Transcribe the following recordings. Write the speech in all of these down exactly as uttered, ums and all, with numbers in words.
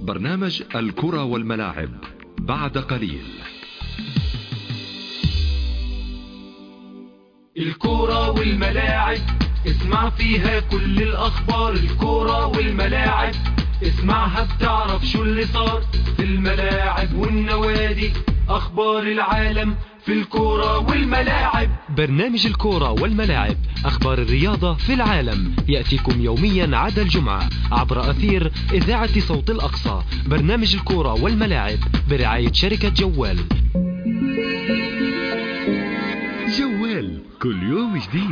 برنامج الكرة والملاعب بعد قليل. الكرة والملاعب اسمع فيها كل الأخبار. الكرة والملاعب اسمعها بتعرف شو اللي صار في الملاعب والنوادي. أخبار العالم في الكرة والملاعب. برنامج الكرة والملاعب، أخبار الرياضة في العالم، يأتيكم يوميا عدا الجمعة عبر أثير إذاعة صوت الأقصى. برنامج الكرة والملاعب برعاية شركة جوال. جوال كل يوم جديد.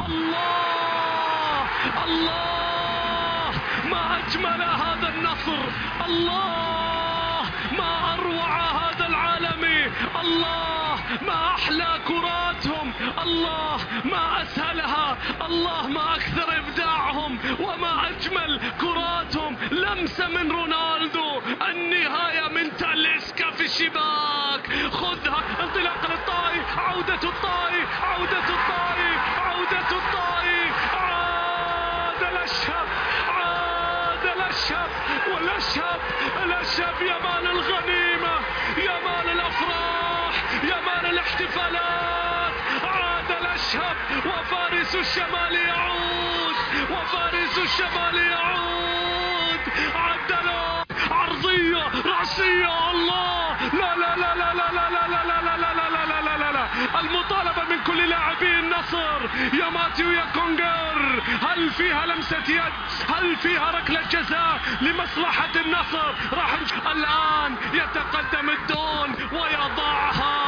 الله الله، ما أجمل هذا النصر، الله ما أروع هذا العالمي، الله ما أحلى كراتهم، الله ما أسهلها، الله ما أكثر إبداعهم، وما أجمل كراتهم. لمسة من رونالدو، النهاية من تاليسكا في الشباك. خذها، انطلاق للطائي، عودة الطائي، عودة الطائي، عودة الطائي. عاد الأشهب، عاد الأشهب، والأشهب الأشهب يمان الغنيمة، يمان الأفراح، يمان الاحتفالات. عاد الأشهب وفارس الشمال يعود، وفارس الشمال يعود. عدلوا عرضية رأسية، الله، لا لا لا لا لا لا لا لا لا لا لا لا لا لا لا. المطالبة من كل لاعبي النصر، يا ماتيو يا كونغر. هل فيها لمسة يد؟ هل فيها ركلة جزاء لمصلحة النصر؟ راح الآن يتقدم الدون ويضعها.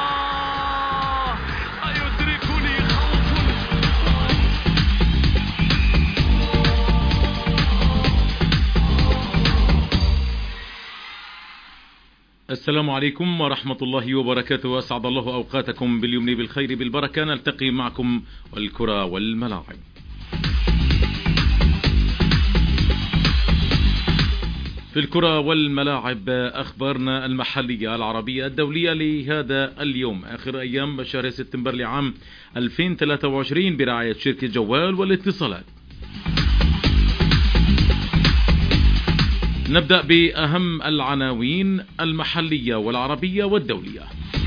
أيدركني خوف. السلام عليكم ورحمة الله وبركاته. أسعد الله أوقاتكم باليمن بالخير بالبركة. نلتقي معكم والكرة والملاعب. في الكرة والملاعب أخبارنا المحلية العربية الدولية لهذا اليوم، آخر أيام شهر سبتمبر لعام ألفين وثلاثة وعشرين برعاية شركة جوال والاتصالات. نبدأ بأهم العناوين المحلية والعربية والدولية.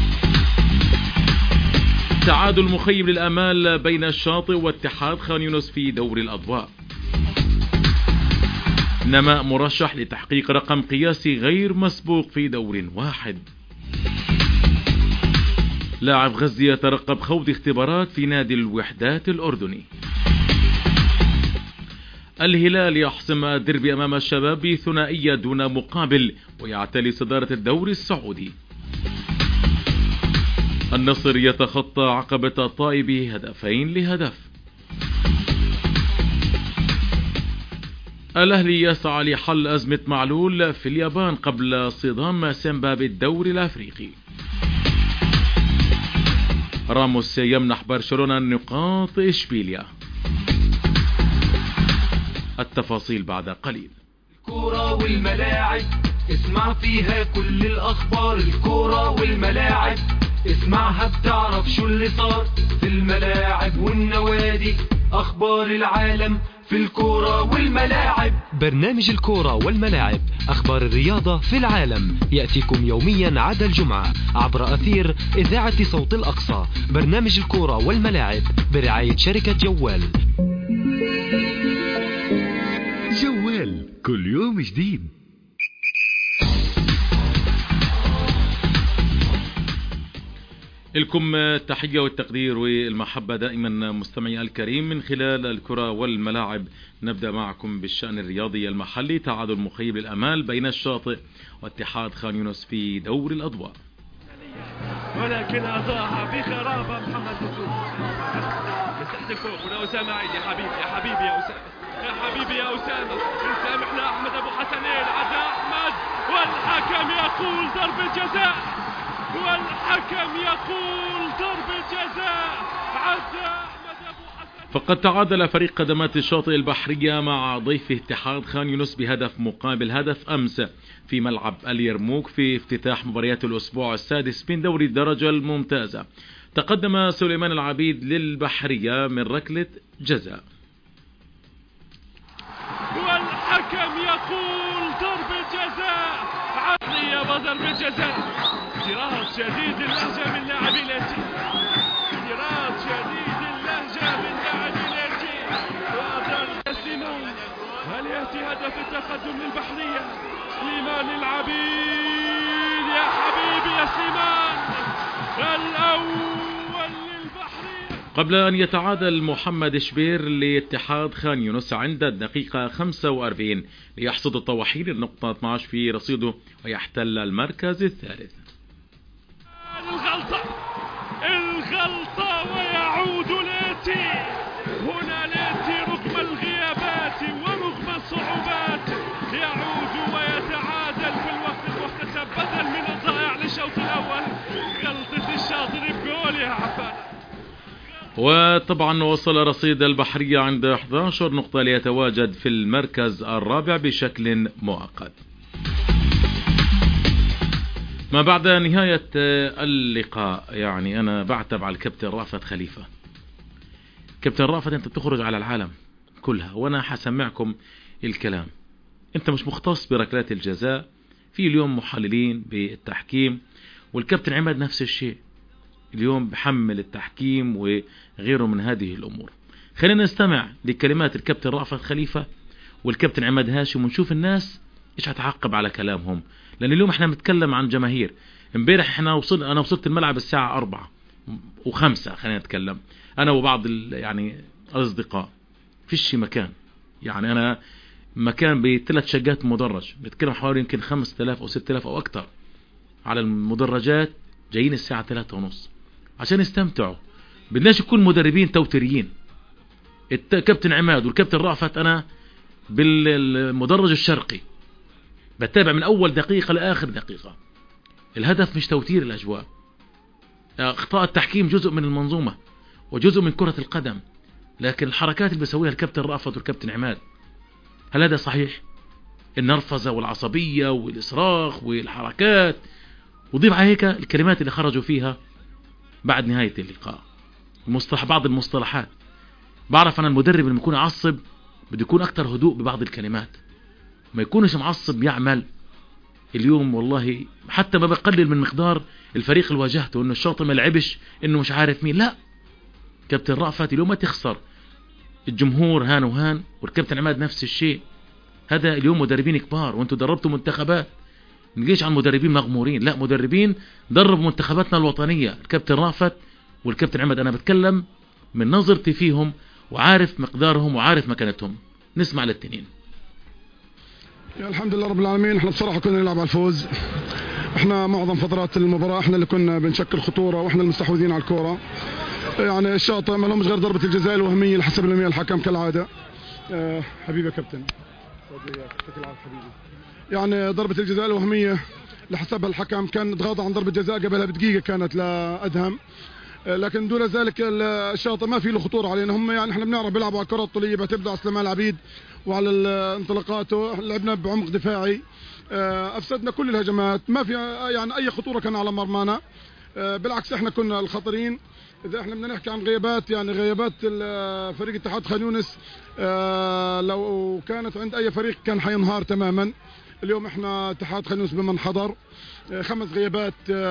تعادل مخيب للآمال بين الشاطئ واتحاد خان يونس في دور الأضواء. نماء مرشح لتحقيق رقم قياسي غير مسبوق في دور واحد. لاعب غزة يترقب خوض اختبارات في نادي الوحدات الأردني. الهلال يحسم ديربي أمام الشباب بثنائية دون مقابل ويعتلي صدارة الدوري السعودي. النصر يتخطى عقبة الطائي بهدفين لهدف. الأهلي يسعى لحل أزمة معلول في اليابان قبل صدام سيمبا بالدوري الأفريقي. راموس يمنح برشلونة نقاط إشبيليا. التفاصيل بعد قليل. الكرة والملاعب اسمع فيها كل الأخبار. الكرة والملاعب اسمعها بتعرف شو اللي صار في الملاعب والنوادي. أخبار العالم في الكرة والملاعب. برنامج الكرة والملاعب، أخبار الرياضة في العالم، يأتيكم يوميا عدا الجمعة عبر أثير إذاعة صوت الأقصى. برنامج الكرة والملاعب برعاية شركة جوال. جوال كل يوم جديد. لكم تحية والتقدير والمحبة دائما مستمعي الكريم من خلال الكرة والملاعب. نبدأ معكم بالشأن الرياضي المحلي. تعادل مخيب للأمال بين الشاطئ واتحاد خان يونس في دور الأضواء، ولكن أضاع بخرابة محمد نصور. يستهدفه هنا أسامة عيد. يا حبيبي يا حبيبي يا أسامة، يا حبيبي يا أسامة، سامحنا أحمد أبو حسنين. عدا أحمد والحكم يقول ضربة جزاء، والحكم يقول ضربة جزاء. عدا أحمد أبو حسنين. فقد تعادل فريق خدمات الشاطئ البحرية مع ضيفه اتحاد خان يونس بهدف مقابل هدف أمس في ملعب اليرموك في افتتاح مباريات الأسبوع السادس من دوري الدرجة الممتازة. تقدم سليمان العبيد للبحرية من ركلة جزاء، والحكم يقول ضربة جزاء. هي وضربة جزاء. اعتراض شديد اللهجة من لاعبي الاتي. اعتراض شديد اللهجة من لاعبي الاتي. وأضل سليمان. هل يأتي هدف التقدم للبحرية؟ سليمان العبيد يا حبيبي يا سليمان. الأول للبحرية. قبل أن يتعادل محمد شبير لاتحاد خان يونس عند الدقيقة خمسة وأربعين ليحصد الطواحين النقطة اثني عشر في رصيده ويحتل المركز الثالث. الغلطة الغلطة ويعود لاتي. هنا لاتي رغم الغيابات ورغم الصعوبات يعود ويتعادل في الوقت المحتسب بدل من الضائع للشوط الأول. غلطة الشاطر بجول يا عفان. وطبعا وصل رصيد البحرية عند أحد عشر نقطة ليتواجد في المركز الرابع بشكل مؤقت. ما بعد نهاية اللقاء يعني أنا بعتب على الكابتن رافت خليفة. كابتن رافت أنت بتخرج على العالم كلها وأنا حسمعكم الكلام. أنت مش مختص بركلات الجزاء، في اليوم محللين بالتحكيم والكابتن عماد نفس الشيء اليوم بحمل التحكيم وغيره من هذه الأمور. خلينا نستمع لكلمات الكابتن رافت خليفة والكابتن عماد هاشم ونشوف الناس إيش هتعقب على كلامهم، لأن اليوم احنا بنتكلم عن جماهير. امبارح احنا وصل أنا وصلت الملعب الساعة أربعة وخمسة خلينا نتكلم أنا وبعض يعني أصدقاء فيش مكان، يعني أنا مكان بثلاث شقات مدرج بنتكلم حوالي يمكن خمسة آلاف أو ستة آلاف أو أكتر على المدرجات جايين الساعة ثلاثة ونص عشان يستمتعوا. بدناش يكون مدربين توتريين. الكابتن عماد والكابتن رافت أنا بالمدرج الشرقي بتابع من أول دقيقة لآخر دقيقة. الهدف مش توتير الأجواء. أخطاء التحكيم جزء من المنظومة وجزء من كرة القدم، لكن الحركات اللي بيسويها الكابتن رافت والكابتن عماد هل هذا صحيح؟ النرفزة والعصبية والإصراخ والحركات، وضيف على هيك الكلمات اللي خرجوا فيها بعد نهاية اللقاء. المصطلح بعض المصطلحات بعرف أنا المدرب اللي يكون عصب بده يكون أكتر هدوء ببعض الكلمات، ما يكونش معصب يعمل. اليوم والله حتى ما بقلل من مقدار الفريق اللي واجهته انه الشاطئ ما لعبش انه مش عارف مين، لا كابتن رأفت اليوم ما تخسر. الجمهور هان وهان والكابتن عماد نفس الشيء. هذا اليوم مدربين كبار وانتوا دربتوا منتخبات، نجيش عن مدربين مغمورين، لا مدربين دربوا منتخباتنا الوطنية الكابتن رأفت والكابتن عماد. انا بتكلم من نظرتي فيهم وعارف مقدارهم وعارف مكانتهم. نسمع للتنين. يا الحمد لله رب العالمين. احنا بصراحة كنا نلعب على الفوز. احنا معظم فترات المباراة احنا اللي كنا بنشكل خطورة واحنا المستحوذين على الكورة. يعني الشاطئ ما لهمش غير ضربة الجزاء الوهمية اللي حسب لهم الحكم كالعادة. أه حبيبي يا كابتن حبيبي. يعني ضربة الجزاء الوهمية اللي حسبها الحكم كان تغاضى عن ضربة جزاء قبلها بدقيقة كانت لأدهم، لكن دون ذلك الشاطئ ما في له خطورة علينا. هم يعني احنا بنعرف بيلعبوا على الكرة الطولية بيعتمدوا على سليمان العبيد وعلى انطلاقاته. لعبنا بعمق دفاعي افسدنا كل الهجمات، ما في يعني اي خطورة كان على مرمانا. بالعكس احنا كنا الخطرين. اذا احنا بدنا نحكي عن غيابات يعني غيابات فريق اتحاد خان يونس لو كانت عند اي فريق كان حينهار تماما. اليوم احنا اتحاد خان يونس بمن حضر خمس غيابات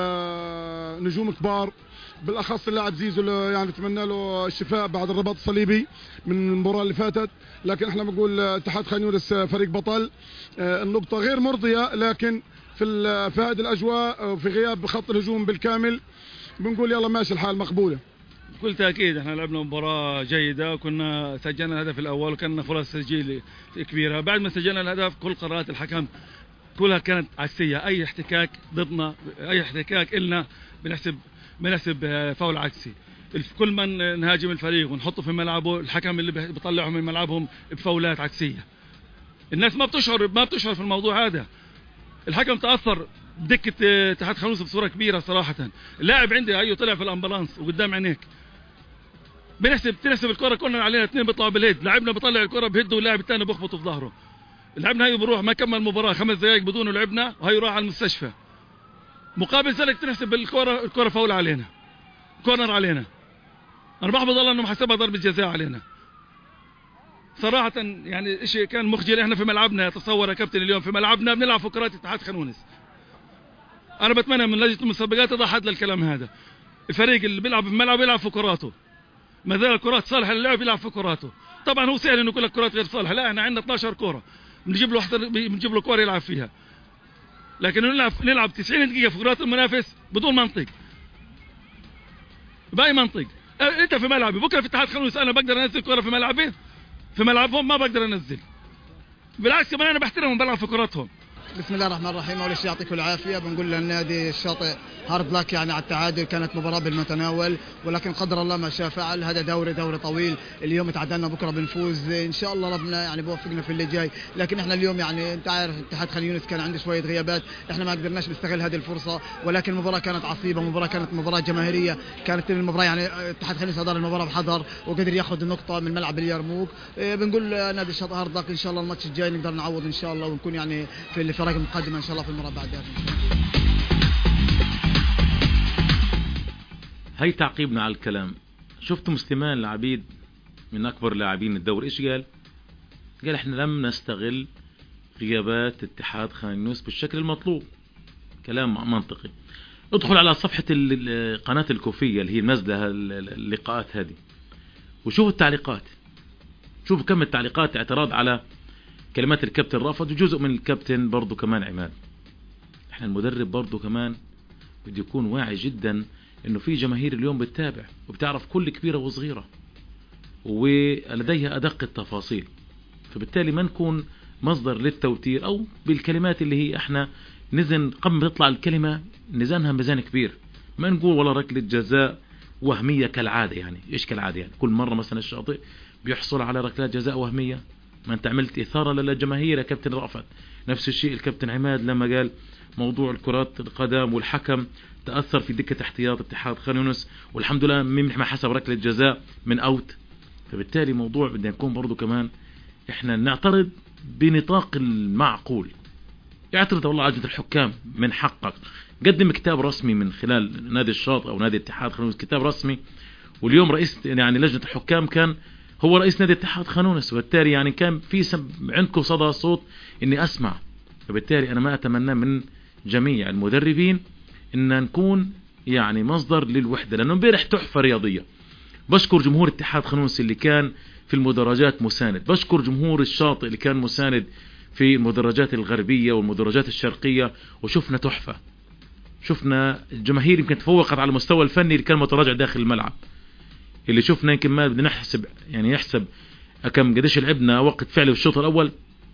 نجوم كبار، بالاخص اللاعب زيزو يعني بتمنى له الشفاء بعد الرباط الصليبي من المباراه اللي فاتت. لكن احنا بنقول اتحاد خان يونس فريق بطل. النقطه غير مرضيه، لكن في في هذه الاجواء وفي غياب خط الهجوم بالكامل بنقول يلا ماشي الحال مقبوله. بكل تاكيد احنا لعبنا مباراه جيده وكنا سجلنا الهدف الاول وكان فرص تسجيل كبيره. بعد ما سجلنا الهدف كل قرارات الحكم كلها كانت عكسيه. اي احتكاك ضدنا اي احتكاك إلنا بنحسب بنحسب فاول عكسي. كل من نهاجم الفريق ونحطه في ملعبه الحكم اللي بيطلعهم من ملعبهم بفاولات عكسيه. الناس ما بتشعر ما بتشعر في الموضوع هذا. الحكم تاثر بدكه اتحاد خان يونس بصوره كبيره صراحه. اللاعب عندي ايوه طلع في الامبلانس وقدام عينيك. بنحسب تنحسب الكره كلنا علينا اثنين بيطلعوا بالهيد، لاعبنا بيطلع الكره بهده واللاعب الثاني بيخبطه في ظهره. لعبنا هي بروح ما كمل المباراه خمس دقائق بدونه لعبنا وهي راح على المستشفى. مقابل ذلك تنحسب الكره الكره فاول علينا. كورنر علينا. انا بحمد الله انه حسبها ضربه جزاء علينا. صراحه يعني شيء كان مخجل. احنا في ملعبنا تصور يا كابتن اليوم في ملعبنا بنلعب فقرات اتحاد خان يونس. انا بتمنى من لجنه المسابقات تضحت للكلام هذا. الفريق اللي بيلعب في الملعب بيلعب في كراته، ما زال الكرات صالحه للعب يلعب في كراته. طبعا هو سهل انه يقول لك كرات غير صالحه، لا احنا عندنا اثناشر كره بنجيب له بنجيب له كوره يلعب فيها، لكن نلعب نلعب تسعين دقيقه في كرات المنافس بدون منطق، باي منطق. انت في ملعبي بكره في اتحاد خانونس انا بقدر انزل كره في ملعبي؟ في ملعبهم ما بقدر انزل، بالعكس كمان انا بحترمهم بلعب في كراتهم. بسم الله الرحمن الرحيم. اول شيء يعطيكم العافيه. بنقول للنادي الشاطئ هارد لك يعني على التعادل، كانت مباراه بالمتناول ولكن قدر الله ما شاء فعل. هذا دوري دوري طويل، اليوم تعادلنا بكره بنفوز ان شاء الله، ربنا يعني بوفقنا في اللي جاي. لكن احنا اليوم يعني انت عارف اتحاد خان يونس كان عنده شويه غيابات، احنا ما قدرناش نستغل هذه الفرصه، ولكن المباراه كانت عصيبه، مباراه كانت مباراه جماهيريه، كانت المباراه يعني اتحاد خان يونس ادار المباراه بحذر وقدر ياخذ النقطه من ملعب اليرموك. بنقول نادي الشاطئ هارد لك ان شاء الله الماتش الجاي نقدر نعوض ان شاء الله ونكون يعني في الفرق المقدمه ان شاء الله في المباراه بعدها. هي تعقيبنا على الكلام. شفتوا مسلمان العبيد من اكبر لاعبين الدوري ايش قال؟ قال احنا لم نستغل غيابات اتحاد خان يونس بالشكل المطلوب. كلام منطقي. ادخل على صفحة قناة الكوفية اللي هي منزلة اللقاءات هذه وشوفوا التعليقات، شوفوا كم التعليقات اعتراض على كلمات الكابتن رافض وجزء من الكابتن برضو كمان عماد. احنا المدرب برضو كمان بده يكون واعي جدا انه في جماهير اليوم بتتابع وبتعرف كل كبيرة وصغيرة ولديها ادق التفاصيل، فبالتالي ما نكون مصدر للتوتير او بالكلمات اللي هي احنا نزن قبل ما تطلع الكلمة نزنها ميزان كبير، ما نقول ولا ركلة جزاء وهمية كالعادة. يعني ايش كالعادة؟ يعني كل مرة مثلا الشاطئ بيحصل على ركلات جزاء وهمية، ما انت عملت اثارة للجماهير يا كابتن رأفت. نفس الشيء الكابتن عماد لما قال موضوع الكرات القدم والحكم تأثر في دكة احتياط اتحاد خان يونس والحمد لله ما حسب ركلة جزاء من اوت. فبالتالي موضوع بدنا نكون برضو كمان احنا نعترض بنطاق المعقول. اعترض والله عجلة الحكام من حقك، قدم كتاب رسمي من خلال نادي الشاطئ او نادي اتحاد خان يونس، كتاب رسمي. واليوم رئيس يعني لجنة الحكام كان هو رئيس نادي اتحاد خان يونس، وبالتالي يعني كان في سب عندكم صدى صوت اني اسمع. فبالتالي انا ما اتمنى من جميع المدربين ان نكون يعني مصدر للوحدة، لانه امبارح تحفة رياضية. بشكر جمهور اتحاد خان يونس اللي كان في المدرجات مساند، بشكر جمهور الشاطئ اللي كان مساند في المدرجات الغربية والمدرجات الشرقية، وشفنا تحفة. شفنا الجماهير يمكن تفوقت على المستوى الفني اللي كان متراجع داخل الملعب، اللي شفنا يمكن ما بدنا نحسب يعني يحسب كم قديش لعبنا وقت فعلي في الشوط الاول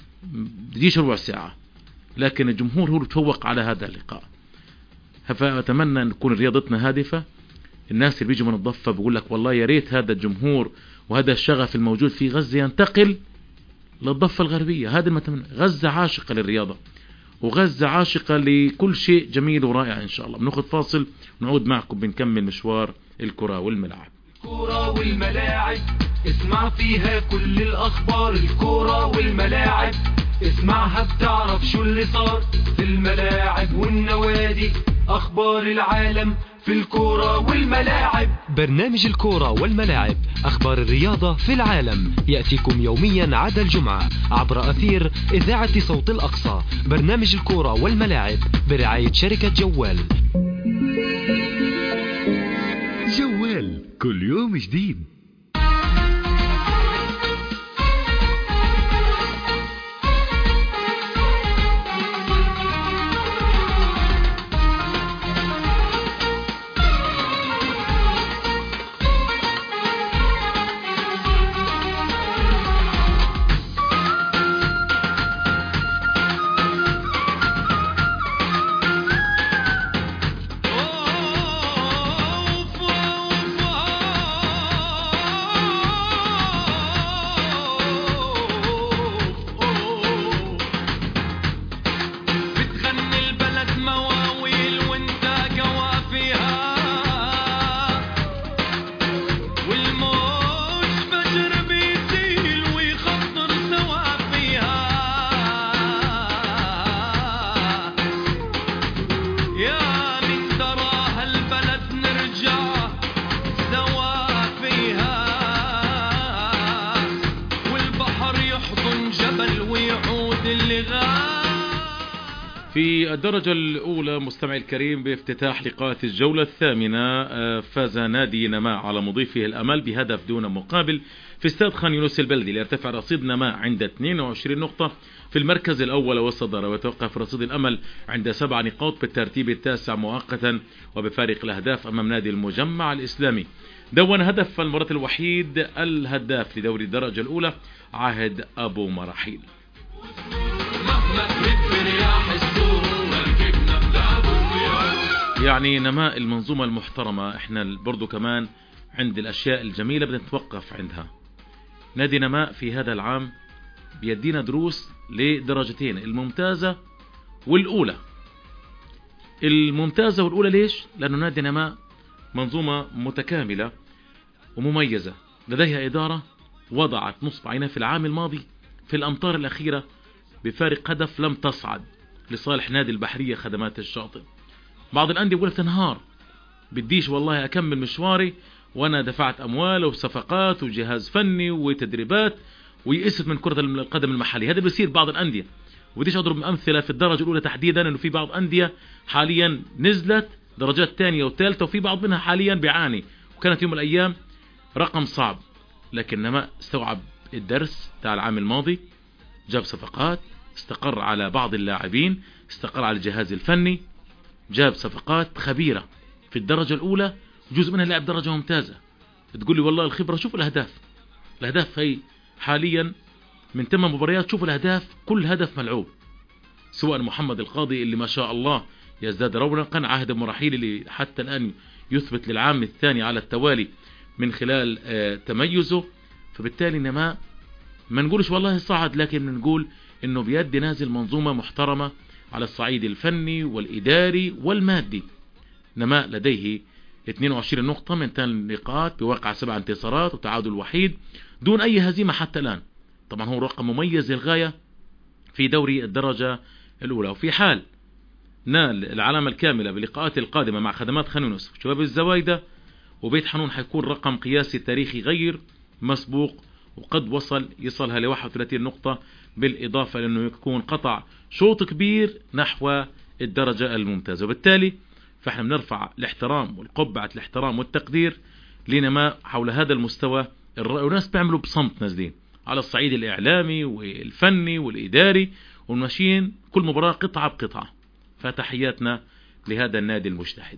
بديش ربع ساعة، لكن الجمهور هو اللي تفوق على هذا اللقاء. فأتمنى أن تكون رياضتنا هادفة. الناس اللي بيجوا من الضفة بيقول لك والله يا ريت هذا الجمهور وهذا الشغف الموجود في غزة ينتقل للضفة الغربية. هذا المتمنى. غزة عاشقة للرياضة وغزة عاشقة لكل شيء جميل ورائع. إن شاء الله بناخذ فاصل ونعود معكم بنكمل مشوار الكرة والملاعب. الكرة والملاعب اسمع فيها كل الأخبار. الكرة والملاعب اسمعها بتعرف شو اللي صار في الملاعب والنوادي. أخبار العالم في الكرة والملاعب. برنامج الكرة والملاعب، أخبار الرياضة في العالم، يأتيكم يوميا عدا الجمعة عبر أثير إذاعة صوت الأقصى. برنامج الكرة والملاعب برعاية شركة جوال. جوال كل يوم جديد. في الدرجة الأولى مستمعي الكريم بافتتاح لقاءات الجولة الثامنة فاز نادي نماء على مضيفه الأمل بهدف دون مقابل في استاد خان يونس البلدي، ليرتفع رصيد نماء عند اثنين وعشرين نقطة في المركز الأول والصدارة، ويتوقف رصيد الأمل عند سبع نقاط بالترتيب التاسع مؤقتا وبفارق الأهداف أمام نادي المجمع الإسلامي. دون هدف المباراة الوحيد الهداف لدوري الدرجة الأولى عاهد أبو مراحيل. يعني نماء المنظومة المحترمة، احنا برضو كمان عند الأشياء الجميلة بدنا نتوقف عندها. نادي نماء في هذا العام بيدينا دروس لدرجتين، الممتازة والأولى. الممتازة والأولى ليش؟ لأنه نادي نماء منظومة متكاملة ومميزة، لديها إدارة وضعت نصب عينها في العام الماضي في الأمطار الأخيرة بفارق هدف لم تصعد لصالح نادي البحرية خدمات الشاطئ. بعض الأندية بيقول تنهار، بديش والله أكمل مشواري وأنا دفعت أموال وصفقات وجهاز فني وتدريبات ويئست من كرة القدم المحلية. هذا بيصير بعض الأندية، وديش أضرب أمثلة في الدرجة الأولى تحديدا أنه في بعض أندية حاليا نزلت درجات ثانية وثالثة، وفي بعض منها حاليا بيعاني، وكانت يوم الأيام رقم صعب. لكن نماء استوعب الدرس تاع العام الماضي، جاب صفقات، استقر على بعض اللاعبين، استقر على الجهاز الفني، جاب صفقات خبيرة في الدرجة الأولى، جزء منها لاعب درجة ممتازة. تقول لي والله الخبرة، شوف الأهداف. الأهداف هي حاليا من ثمان مباريات، شوف الأهداف، كل هدف ملعوب، سواء محمد القاضي اللي ما شاء الله يزداد رونقا، عاهد أبو مراحيل اللي حتى الآن يثبت للعام الثاني على التوالي من خلال آه تميزه. فبالتالي نماء ما نقولش والله صعد، لكن نقول انه بيد نازل منظومة محترمة على الصعيد الفني والإداري والمادي. نماء لديه اثنين وعشرين نقطة من ثمان نقاط بواقع سبع انتصارات وتعادل وحيد دون أي هزيمة حتى الآن. طبعا هو رقم مميز للغاية في دوري الدرجة الأولى. وفي حال نال العلامة الكاملة باللقاءات القادمة مع خدمات خان يونس وشباب الزوايدة وبيت حنون، حيكون رقم قياسي تاريخي غير مسبوق، وقد وصل يصلها ل واحد وثلاثين نقطة، بالإضافة لأنه يكون قطع شوط كبير نحو الدرجة الممتازة. وبالتالي فإحنا بنرفع الاحترام والقبعة الاحترام والتقدير لنماء حول هذا المستوى. الناس بيعملوا بصمت، نازلين على الصعيد الإعلامي والفني والإداري وماشيين كل مباراة قطعة بقطعة. فتحياتنا لهذا النادي المجتهد.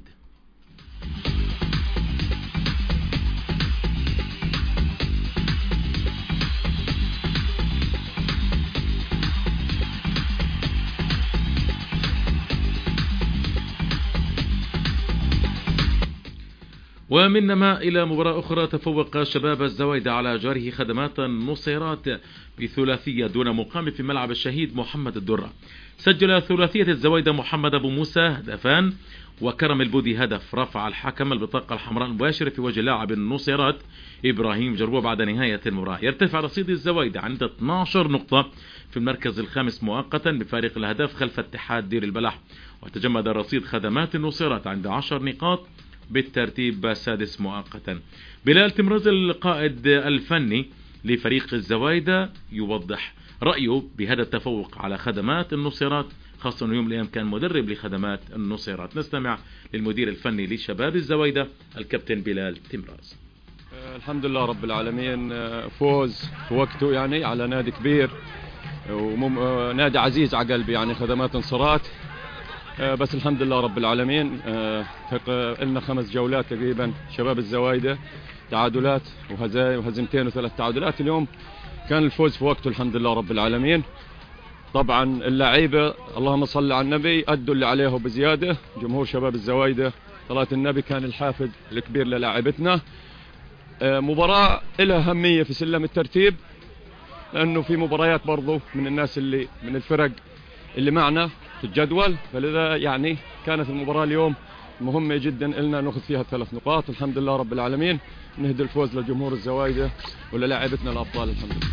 ومن نماء إلى مباراة أخرى، تفوق شباب الزوايدة على جاره خدمات النصيرات بثلاثية دون مقام في ملعب الشهيد محمد الدرة. سجل ثلاثية الزوايدة محمد أبو موسى هدفان، وكرم البودي هدف. رفع الحكم البطاقة الحمراء المباشرة في وجه لاعب النصيرات إبراهيم جربوع بعد نهاية المباراة. يرتفع رصيد الزوايدة عند اثنتي عشرة نقطة في المركز الخامس مؤقتا بفارق الأهداف خلف اتحاد دير البلح. وتجمد رصيد خدمات النصيرات عند عشر نقاط بالترتيب السادس مؤقتا. بلال تمرز القائد الفني لفريق الزوايدة يوضح رأيه بهذا التفوق على خدمات النصيرات، خاصة أنه يوم الأيام كان مدرب لخدمات النصيرات. نستمع للمدير الفني لشباب الزوايدة الكابتن بلال تمرز. الحمد لله رب العالمين، فوز في وقته يعني على نادي كبير ونادي عزيز على قلبي يعني خدمات النصيرات. بس الحمد لله رب العالمين، لنا خمس جولات تقريبا شباب الزوايدة، تعادلات وهزيمتين وثلاث تعادلات. اليوم كان الفوز في وقته الحمد لله رب العالمين. طبعا اللعيبة اللهم صل على النبي أدوا اللي عليه بزيادة. جمهور شباب الزوايدة صلاة النبي كان الحافز الكبير للاعبتنا. مباراة لها أهمية في سلم الترتيب، لأنه في مباريات برضو من الناس اللي من الفرق اللي معنا في الجدول، فلذا يعني كانت المباراة اليوم مهمة جدا لنا نأخذ فيها ثلاث نقاط. الحمد لله رب العالمين، نهدي الفوز لجمهور الزوايدة وللاعبتنا الأبطال الحمد لله.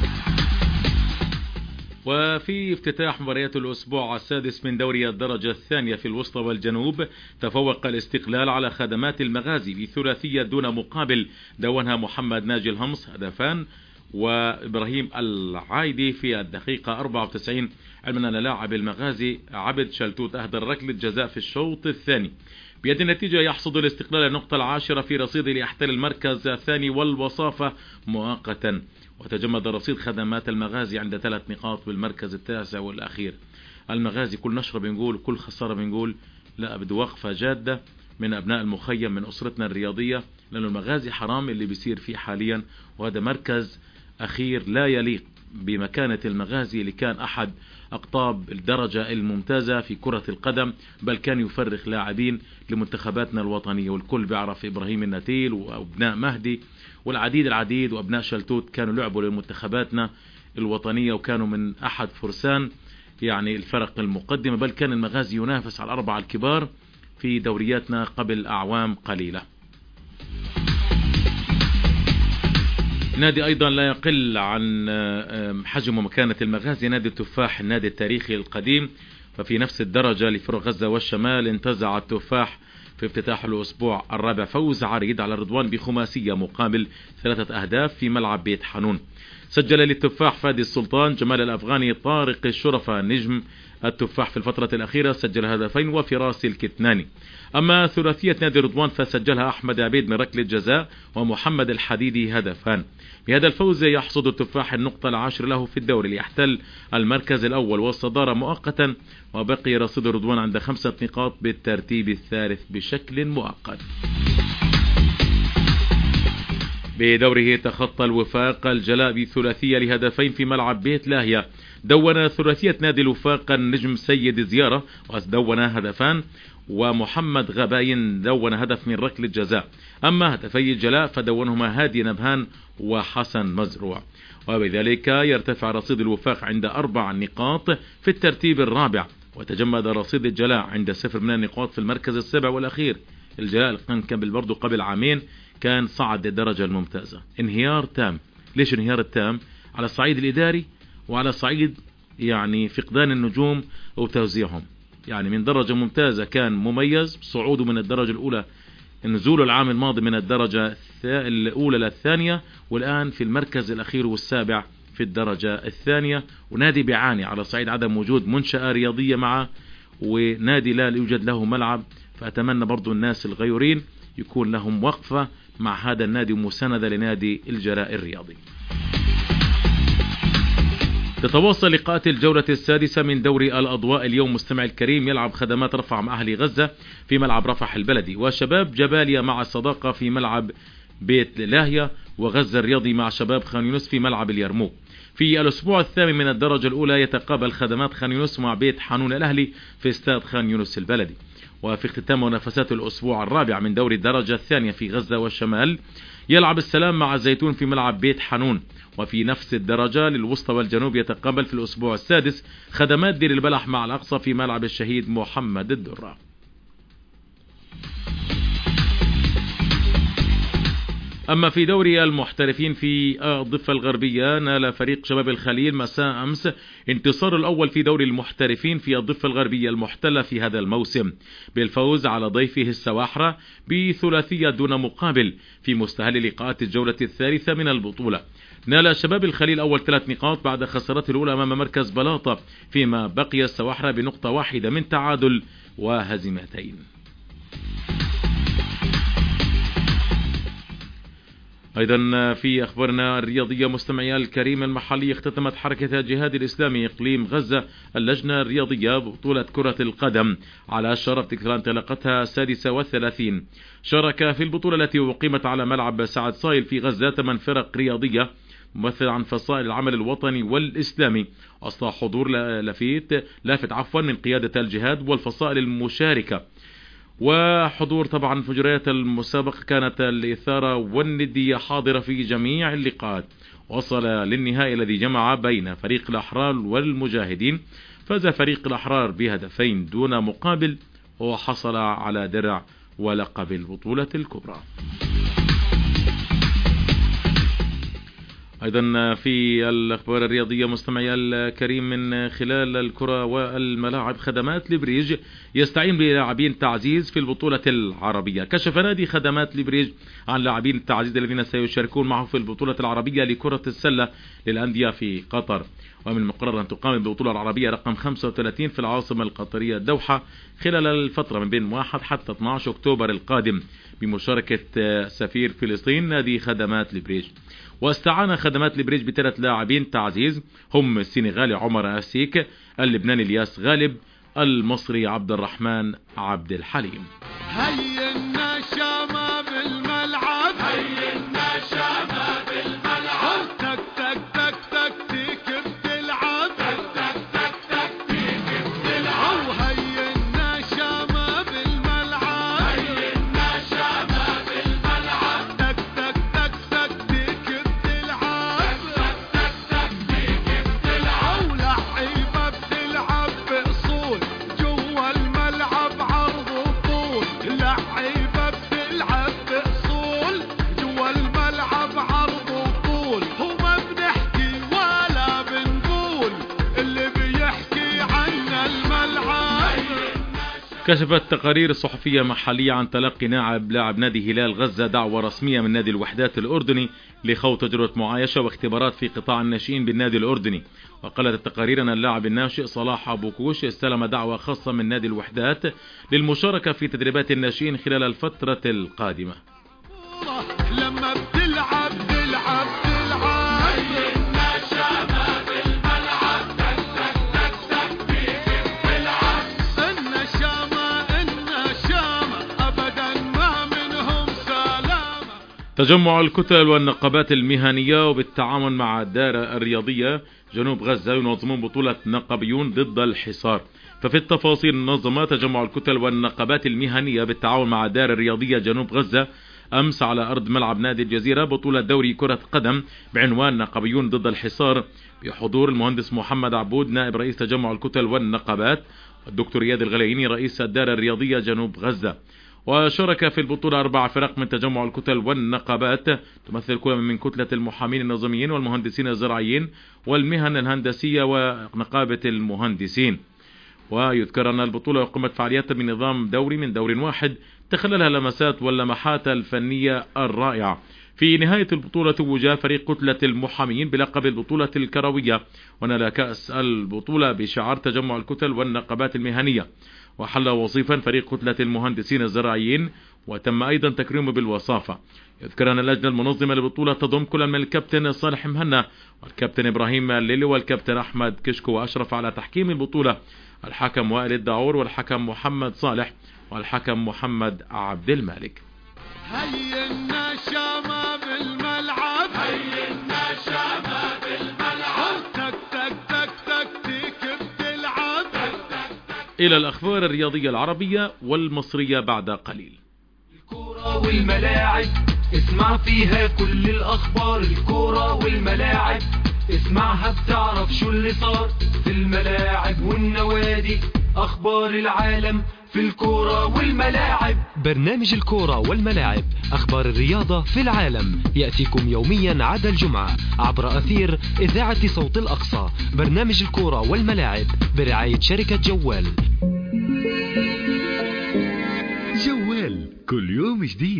وفي افتتاح مباريات الأسبوع السادس من دوري الدرجة الثانية في الوسطى والجنوب، تفوق الاستقلال على خدمات المغازي بثلاثية دون مقابل، دونها محمد ناجي الهمص هدفان، وإبراهيم العايدي في الدقيقة أربعة وتسعين، علما أن لاعب المغازي عبد شلتوت أهدى ركلة جزاء في الشوط الثاني. بهذه النتيجة يحصد الاستقلال النقطة العاشرة في رصيده ليحتل المركز الثاني والوصافة مؤقتا، وتجمد رصيد خدمات المغازي عند ثلاث نقاط بالمركز التاسع والأخير. المغازي كل نشرة بنقول، كل خسارة بنقول لا، بده وقفة جادة من أبناء المخيم، من أسرتنا الرياضية، لأن المغازي حرام اللي بيصير فيه حاليا، وهذا مركز أخير لا يليق بمكانة المغازي اللي كان أحد أقطاب الدرجة الممتازة في كرة القدم، بل كان يفرخ لاعبين لمنتخباتنا الوطنية. والكل بيعرف إبراهيم النتيل وأبناء مهدي والعديد العديد وأبناء شلتوت كانوا لعبوا لمنتخباتنا الوطنية، وكانوا من أحد فرسان يعني الفرق المقدمة، بل كان المغازي ينافس على الأربعة الكبار في دورياتنا قبل أعوام قليلة. نادي أيضا لا يقل عن حجم ومكانة المغازي، نادي التفاح، النادي التاريخي القديم، ففي نفس الدرجة لفرق غزة والشمال. انتزع التفاح في افتتاح الأسبوع الرابع فوز عريض على رضوان بخماسية مقابل ثلاثة أهداف في ملعب بيت حنون. سجل للتفاح فادي السلطان، جمال الأفغاني، طارق الشرفة نجم التفاح في الفترة الأخيرة سجل هدفين، وفراس الكتناني. أما ثلاثية نادي رضوان فسجلها أحمد عبيد من ركلة جزاء ومحمد الحديدي هدفان. بهذا الفوز يحصد التفاح النقطة العاشر له في الدوري ليحتل المركز الأول والصدارة مؤقتا، وبقي رصيد رضوان عند خمسة نقاط بالترتيب الثالث بشكل مؤقت. بدوره تخطى الوفاق الجلاء بثلاثية لهدفين في ملعب بيت لاهية. دون ثلاثية نادي الوفاق النجم سيد زيارة ودون هدفان، ومحمد غباين دون هدف من ركلة جزاء. أما هدفي الجلاء فدونهما هادي نبهان وحسن مزروع، وبذلك يرتفع رصيد الوفاق عند أربع نقاط في الترتيب الرابع، وتجمد رصيد الجلاء عند صفر من النقاط في المركز السابع والأخير. الجلاء كان قبل برضو قبل عامين كان صعد الدرجة الممتازة. انهيار تام. ليش انهيار التام؟ على الصعيد الإداري وعلى الصعيد يعني فقدان النجوم وتوزيعهم. يعني من درجة ممتازة كان مميز، صعوده من الدرجة الأولى، نزوله العام الماضي من الدرجة الأولى للثانية، والآن في المركز الأخير والسابع في الدرجة الثانية. ونادي بيعاني على صعيد عدم وجود منشأة رياضية معه، ونادي لا يوجد له ملعب. فأتمنى برضو الناس الغيورين يكون لهم وقفة مع هذا النادي ومساندة لنادي الجلاء الرياضي. تتواصل لقاءات الجولة السادسة من دوري الأضواء. اليوم مستمع الكريم يلعب خدمات رفح مع أهلي غزة في ملعب رفح البلدي، وشباب جباليا مع الصداقة في ملعب بيت لاهية، وغزة الرياضي مع شباب خان يونس في ملعب اليرموك. في الأسبوع الثامن من الدرجة الأولى يتقابل خدمات خان يونس مع بيت حنون الأهلي في استاد خان يونس البلدي. وفي اختتام منافسات الأسبوع الرابع من دوري الدرجة الثانية في غزة والشمال يلعب السلام مع الزيتون في ملعب بيت حنون. وفي نفس الدرجة للوسطى والجنوب يتقابل في الأسبوع السادس خدمات دير البلح مع الأقصى في ملعب الشهيد محمد الدرة. أما في دوري المحترفين في الضفة الغربية، نال فريق شباب الخليل مساء أمس انتصار الأول في دوري المحترفين في الضفة الغربية المحتلة في هذا الموسم بالفوز على ضيفه السواحرة بثلاثية دون مقابل في مستهل لقاءات الجولة الثالثة من البطولة. نال شباب الخليل أول ثلاث نقاط بعد خسارته الأولى أمام مركز بلاطة، فيما بقي السواحرة بنقطة واحدة من تعادل وهزيمتين. أيضا في أخبارنا الرياضية مستمعي الكريم المحلي، اختتمت حركة الجهاد الإسلامي إقليم غزة اللجنة الرياضية ببطولة كرة القدم على شرف ذكرى انطلاقتها السادسة والثلاثين. شارك في البطولة التي أقيمت على ملعب سعد صايل في غزة ثمان فرق رياضية ممثلة عن فصائل العمل الوطني والإسلامي، أصلح حضور لافت لافت عفوا من قيادة الجهاد والفصائل المشاركة. وحضور طبعا فجريات المسابقة كانت الإثارة والندية حاضرة في جميع اللقاءات. وصل للنهائي الذي جمع بين فريق الأحرار والمجاهدين، فاز فريق الأحرار بهدفين دون مقابل، وحصل على درع ولقب البطولة الكبرى. أيضا في الأخبار الرياضية مستمعي الكريم من خلال الكرة والملاعب، خدمات لبريج يستعين بلاعبين تعزيز في البطولة العربية. كشف نادي خدمات لبريج عن لاعبين التعزيز الذين سيشاركون معه في البطولة العربية لكرة السلة للأندية في قطر. ومن المقرر أن تقام البطولة العربية رقم خمسة وثلاثين في العاصمة القطرية الدوحة خلال الفترة من بين واحد حتى اثني عشر أكتوبر القادم بمشاركة سفير فلسطين نادي خدمات لبريج. واستعان خدمات لبريج بثلاث لاعبين تعزيز هم السنغالي عمر أسيك، اللبناني الياس غالب، المصري عبد الرحمن عبد الحليم. هينا شامة بالملعب، هينا شامة بالملعب، تك تك تك تك تك بتلعب، تك تك تك تك تك بتلعب، هينا شامة بالملعب، هينا شامة بالملعب، تك تك تك تك تك بتلعب، تك تك تك تك بتلعب، ولعيبة بتلعب بأصول جوا الملعب عرض وطول، لعيبة بتلعب بأصول جوا الملعب عرض وطول، وما بنحكي ولا بنقول اللي بيحكي عنا الملعب. كشفت تقارير صحفية محلية عن تلقي نائب لاعب نادي هلال غزة دعوة رسمية من نادي الوحدات الأردني لخوض تجربة معايشة واختبارات في قطاع الناشئين بالنادي الأردني. وقالت التقارير أن اللاعب الناشئ صلاح أبو كوش استلم دعوة خاصة من نادي الوحدات للمشاركة في تدريبات الناشئين خلال الفترة القادمة. لما بتلعب بتلعب بتلعب النشامة بالملعب، تك تك تك تك بتلعب النشامة النشامة أبدا ما منهم سلامة. تجمع الكتل والنقابات المهنية وبالتعاون مع الدار الرياضية جنوب غزة ينظمون بطولة نقابيون ضد الحصار. ففي التفاصيل نظم تجمع الكتل والنقابات المهنية بالتعاون مع الدار الرياضية جنوب غزة أمس على أرض ملعب نادي الجزيرة بطولة دوري كرة قدم بعنوان نقابيون ضد الحصار بحضور المهندس محمد عبود نائب رئيس تجمع الكتل والنقابات والدكتور رياض الغلييني رئيس الدار الرياضية جنوب غزة. وشارك في البطولة أربع فرق من تجمع الكتل والنقابات تمثل كل من كتلة المحامين النظاميين والمهندسين الزراعيين والمهن الهندسية ونقابة المهندسين. ويذكر أن البطولة قامت فعاليات بنظام دوري من دور واحد تخللها لمسات واللمحات الفنية الرائعة. في نهاية البطولة توج فريق كتلة المحامين بلقب البطولة الكروية ونال كأس البطولة بشعار تجمع الكتل والنقابات المهنية. وحل وصيفا فريق كتلة المهندسين الزراعيين وتم أيضا تكريمه بالوصافة. يذكر أن اللجنة المنظمة للبطولة تضم كل من الكابتن صالح مهنا والكابتن إبراهيم الليلي والكابتن أحمد كشكو، وأشرف على تحكيم البطولة الحكم وائل الدعور والحكم محمد صالح والحكم محمد عبد المالك. هيا النشامة بالملعب، هيا النشامة بالملعب، تك تك تك تك تك بتلعب. إلى الأخبار الرياضية العربية والمصرية بعد قليل. الكرة والملاعب اسمع فيها كل الأخبار، الكرة والملاعب اسمعها بتعرف شو اللي صار في الملاعب والنوادي، أخبار العالم في الكرة والملاعب. برنامج الكرة والملاعب، أخبار الرياضة في العالم، يأتيكم يوميا عدا الجمعة عبر أثير إذاعة صوت الأقصى. برنامج الكرة والملاعب برعاية شركة جوال. جوال كل يوم جديد.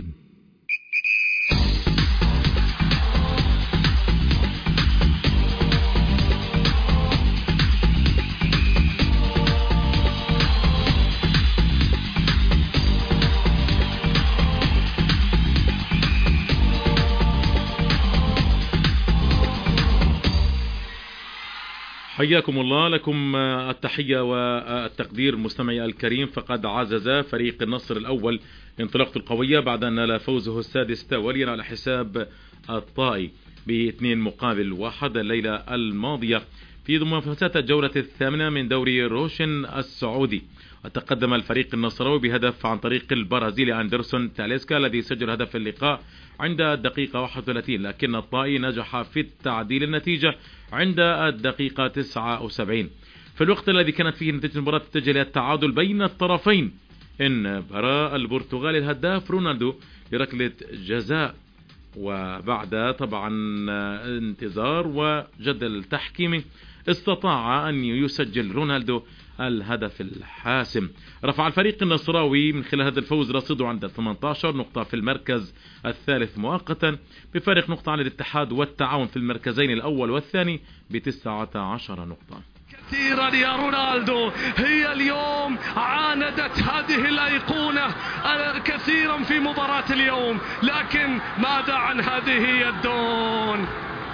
حياكم الله، لكم التحية والتقدير مستمعي الكريم. فقد عزز فريق النصر الأول انطلاقته القوية بعد أن نال فوزه السادس تاوليا على حساب الطائي باثنين مقابل واحد الليلة الماضية في منافسات الجولة الثامنة من دوري روشن السعودي. وتقدم الفريق النصراوي بهدف عن طريق البرازيلي أندرسون تاليسكا الذي سجل هدف اللقاء عند الدقيقة واحد وثلاثين، لكن الطائي نجح في التعديل النتيجة عند الدقيقة تسعة وسبعين. في الوقت الذي كانت فيه نتيجة المباراة تتجه إلى التعادل بين الطرفين، إن برا البرتغالي الهداف رونالدو لركلة جزاء وبعد طبعا انتظار وجدل تحكيمي استطاع أن يسجل رونالدو الهدف الحاسم. رفع الفريق النصراوي من خلال هذا الفوز رصيده عند ثمانية عشر نقطة في المركز الثالث مؤقتا، بفارق نقطة عن الاتحاد والتعاون في المركزين الأول والثاني بتسعة عشر نقطة. كثيرا يا رونالدو، هي اليوم عاندت هذه الأيقونة كثيرا في مباراة اليوم، لكن ماذا عن هذه يدون؟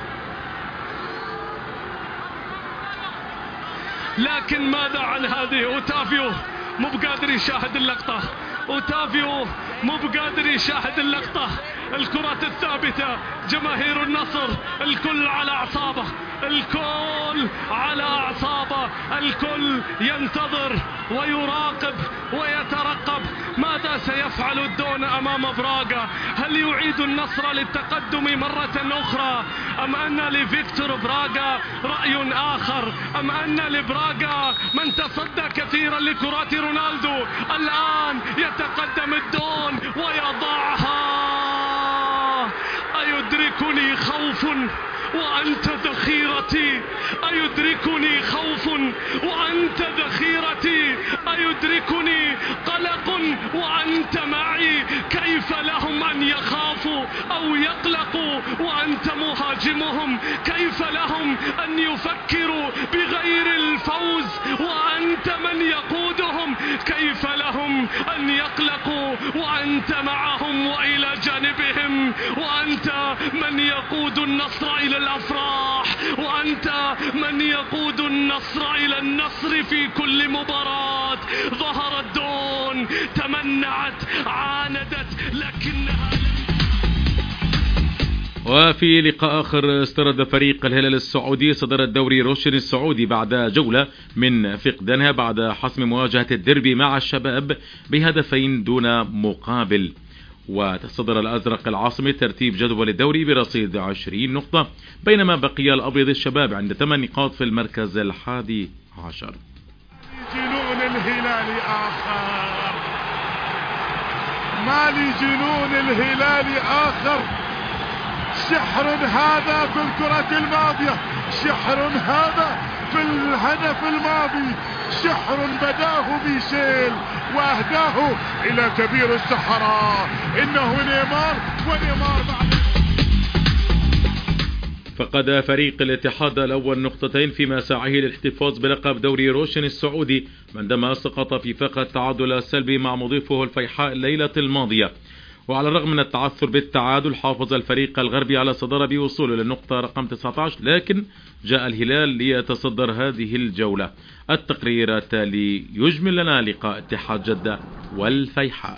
لكن ماذا عن هذه؟ أوتافيو مو بقادر يشاهد اللقطة، أوتافيو مو بقادر يشاهد اللقطة. الكرات الثابتة، جماهير النصر الكل على أعصابه، الكل على أعصابه، الكل ينتظر ويراقب ويترقب ماذا سيفعل الدون أمام براغا. هل يعيد النصر للتقدم مرة أخرى أم أن لفيكتور براغا رأي آخر، أم أن لبراغا من تصدى كثيرا لكرات رونالدو الآن يتقدم الدون ويضعها؟ أيدركني خوف وأنت ذخيرتي، أيدركني خوف وأنت ذخيرتي، أيدركني قلق وأنت معي. كيف لهم أن يخافوا أو يقلقوا وأنت مهاجمهم؟ كيف لهم أن يفكروا بغير الفوز وأنت من يقودهم؟ كيف لهم أن يقلقوا وأنت معهم وإلى جانبهم، وأنت من يقود النصر إلى الأفراح، وأنت من يقود النصر إلى النصر في كل مباراة. ظهر الدون، تمنعت، عاندت، لكنها. وفي لقاء آخر استرد فريق الهلال السعودي صدر الدوري روشن السعودي بعد جولة من فقدانها بعد حسم مواجهة الديربي مع الشباب بهدفين دون مقابل. وتصدر الأزرق العاصمي ترتيب جدول الدوري برصيد عشرين نقطة، بينما بقي الأبيض الشباب عند ثمان نقاط في المركز الحادي عشر. جنون الهلال آخر، ما لجنون الهلال آخر. سحر هذا في الكرة الماضية، سحر هذا في الهدف الماضي، سحر بداه بيسيل واهداه الى كبير السحرة، انه نيمار، ونيمار بعد. فقد فريق الاتحاد الأول نقطتين في مساعيه للاحتفاظ بلقب دوري روشن السعودي عندما سقط في فاق التعادل السلبي مع مضيفه الفيحاء الليلة الماضية. وعلى الرغم من التعثر بالتعادل حافظ الفريق الغربي على الصدارة بوصوله للنقطة رقم تسعة عشر، لكن جاء الهلال ليتصدر هذه الجولة. التقرير التالي يجمل لنا لقاء اتحاد جدة والفيحاء.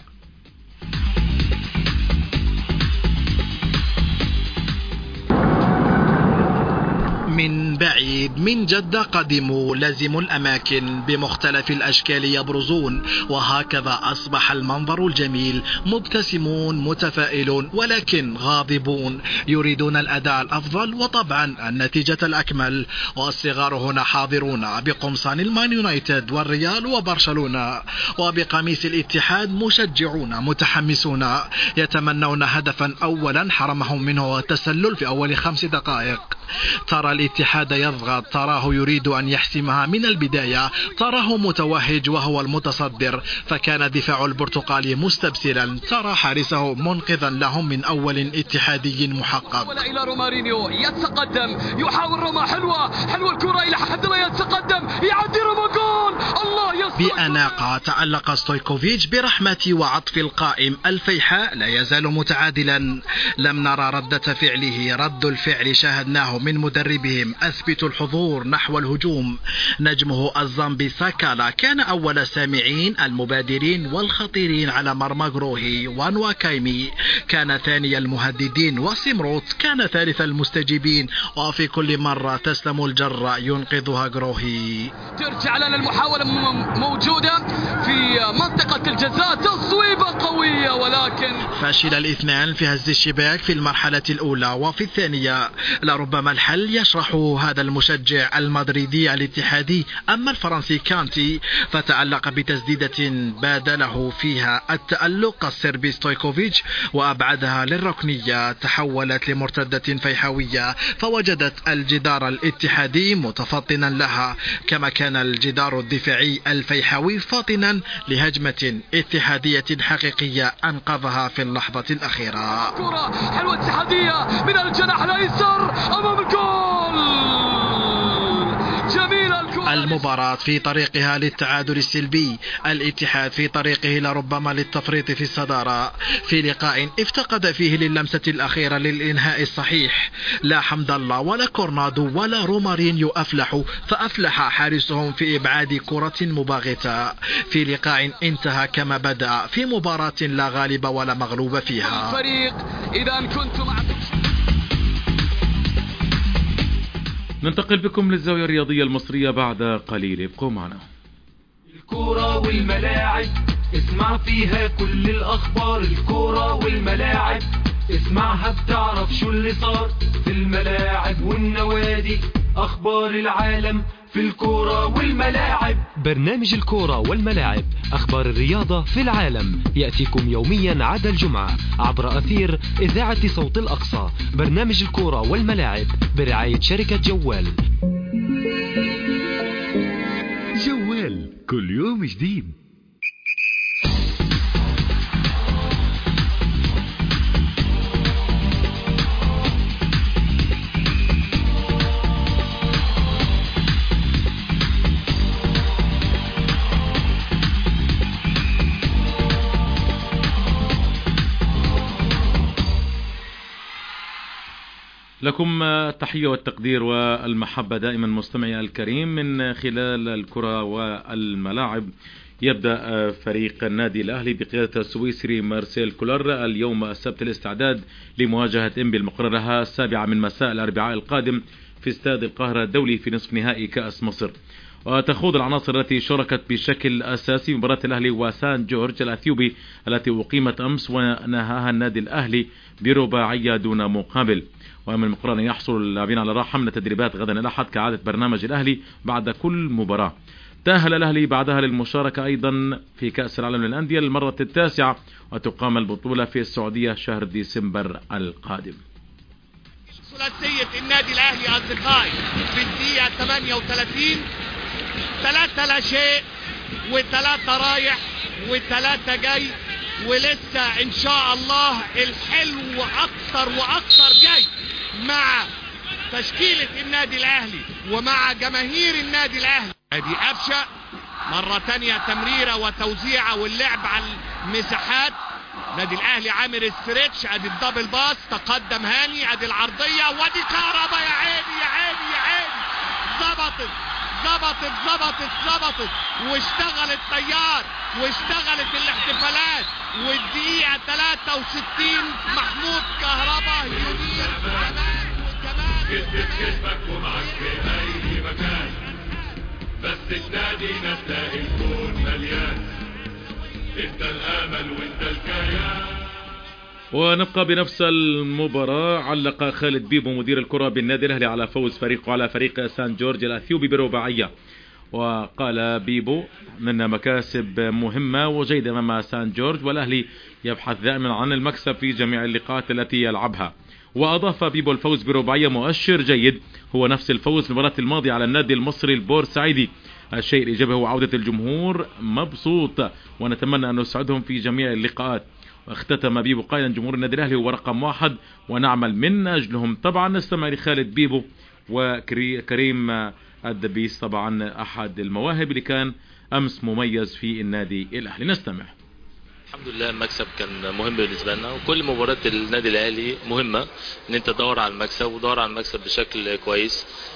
من بعيد من جدة قدموا لازموا الأماكن بمختلف الأشكال يبرزون، وهكذا أصبح المنظر الجميل، مبتسمون متفائلون ولكن غاضبون، يريدون الأداء الأفضل وطبعا النتيجة الأكمل. والصغار هنا حاضرون بقمصان المان يونايتد والريال وبرشلونة، وبقميص الاتحاد مشجعون متحمسون يتمنون هدفا أولا حرمهم منه التسلل في أول خمس دقائق. ترى الاتحاد يضغط، تراه يريد أن يحسمها من البداية، تراه متوهج وهو المتصدر، فكان دفاع البرتقالي مستبسلا، ترى حارسه منقذا لهم من أول اتحادي محقق. ولا إلى رومارينيو يتقدم، يحاول روما، حلوة حلوة الكرة إلى حد لا يتقدم، يعدي روما، جول، الله يستر. بأناقة تألق ستويكوفيتش برحمة وعطف القائم. الفيحاء لا يزال متعادلا، لم نرى ردة فعله، رد الفعل شاهدناه من مدربهم، أثبتوا الحضور نحو الهجوم. نجمه الزامبي ساكالا كان أول السامعين المبادرين والخطيرين على مرمى جروهي، وانواكايمي كان ثاني المهددين، وسيمروت كان ثالث المستجيبين، وفي كل مرة تسلم الجرة ينقذها جروهي. ترجع لنا المحاولة موجودة في منطقة الجزاء، تصويبة قوية ولكن فشل الاثنان في هز الشباك في المرحلة الأولى، وفي الثانية لربما ربما الحل يشرح هذا المشجع المدريدي الاتحادي. أما الفرنسي كانتي فتعلق بتسديدة بادله فيها التألق السربي ستويكوفيتش وأبعدها للركنية، تحولت لمرتدة فيحاوية فوجدت الجدار الاتحادي متفطنا لها، كما كان الجدار الدفاعي الفيحاوي فاطنا لهجمة اتحادية حقيقية أنقذها في اللحظة الأخيرة. كرة حلوة اتحادية من الجناح الأيسر أمام الجول. جميلة الكرة. المباراة في طريقها للتعادل السلبي، الاتحاد في طريقه لربما للتفريط في الصدارة في لقاء افتقد فيه للمسة الأخيرة للإنهاء الصحيح. لا حمد الله ولا كورنادو ولا رومارينيو أفلحوا، فأفلح حارسهم في إبعاد كرة مباغتة في لقاء انتهى كما بدأ، في مباراة لا غالب ولا مغلوب فيها. الفريق إذا كنتم معكم. ننتقل بكم للزاوية الرياضية المصرية بعد قليل، ابقوا معنا. الكرة والملاعب اسمع فيها كل الأخبار. الكرة والملاعب اسمعها بتعرف شو اللي صار في الملاعب والنوادي. أخبار العالم في الكرة والملاعب. برنامج الكرة والملاعب، أخبار الرياضة في العالم، يأتيكم يوميا عدا الجمعة عبر أثير إذاعة صوت الأقصى. برنامج الكرة والملاعب برعاية شركة جوال. جوال كل يوم جديد. لكم التحية والتقدير والمحبة دائما مستمعي الكريم من خلال الكرة والملاعب. يبدأ فريق النادي الأهلي بقيادة السويسري مارسيل كولر اليوم السبت الاستعداد لمواجهة إنبي المقرر لها السابعة من مساء الأربعاء القادم في استاد القاهرة الدولي في نصف نهائي كأس مصر. وتخوض العناصر التي شاركت بشكل أساسي مباراة الأهلي وسان جورج الأثيوبي التي أقيمت أمس ونهاها النادي الأهلي برباعية دون مقابل. ومن المقرر أن يحصل اللاعبين على راحة من التدريبات غدا الأحد كعادة برنامج الأهلي بعد كل مباراة. تأهل الأهلي بعدها للمشاركة أيضا في كأس العالم للأندية للمرة التاسعة، وتقام البطولة في السعودية شهر ديسمبر القادم. ثلاثية النادي الأهلي أصدقائي في الدقيقة ثمانية وثلاثين، ثلاثة لا شيء وثلاثة رايح وثلاثة جاي، ولسه إن شاء الله الحلو أكثر وأكثر جاي مع تشكيلة النادي الأهلي ومع جماهير النادي الأهلي. ادي قفشه مرة تانية، تمريرة وتوزيعة واللعب على المساحات. نادي الأهلي عامر السريتش، ادي الدبل باس، تقدم هاني، ادي العرضية وادي كهربا. يا عيني يا عيني يا عيني، ظبطت ظبطت ظبطت ظبطت واشتغل الطيار واشتغلت الاحتفالات. والدقيقة ثلاثة وستين محمود كهربا يدير كمان وكمان. كسبت كسبك ومعك في أي مكان، بس النادي نتلاقي الكون مليان. انت الامل وانت الكيان. ونبقى بنفس المباراة. علق خالد بيبو مدير الكرة بالنادي الأهلي على فوز فريقه على فريق سان جورج الأثيوبي برباعية، وقال بيبو من مكاسب مهمة وجيدة أمام سان جورج، والأهلي يبحث دائما عن المكسب في جميع اللقاءات التي يلعبها. وأضاف بيبو الفوز برباعية مؤشر جيد، هو نفس الفوز في المباراة الماضية على النادي المصري البورسعيدي. الشيء الإيجابي هو عودة الجمهور مبسوط، ونتمنى أن نسعدهم في جميع اللقاءات. واختتم بيبو قائلا جمهور النادي الأهلي هو رقم واحد ونعمل من أجلهم. طبعا نستمع لخالد بيبو وكريم الدبيس، طبعا أحد المواهب اللي كان أمس مميز في النادي الأهلي. نستمع. الحمد لله المكسب كان مهم بالنسبة لنا، وكل مباراة النادي الأهلي مهمة ان انت تدور على المكسب ودور على المكسب بشكل كويس.